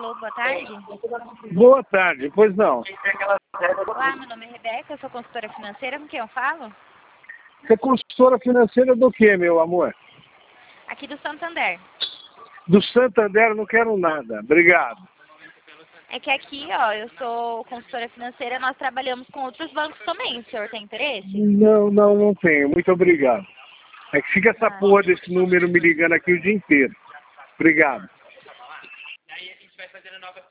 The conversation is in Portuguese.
Alô, boa tarde. Boa tarde, pois não. Olá, meu nome é Rebeca, eu sou consultora financeira, com quem eu falo? Você é consultora financeira do quê, meu amor? Aqui do Santander. Do Santander eu não quero nada, obrigado. É que aqui, ó, eu sou consultora financeira, nós trabalhamos com outros bancos também. O senhor tem interesse? Não tenho, muito obrigado. É que fica essa porra desse número me ligando aqui o dia inteiro. Obrigado.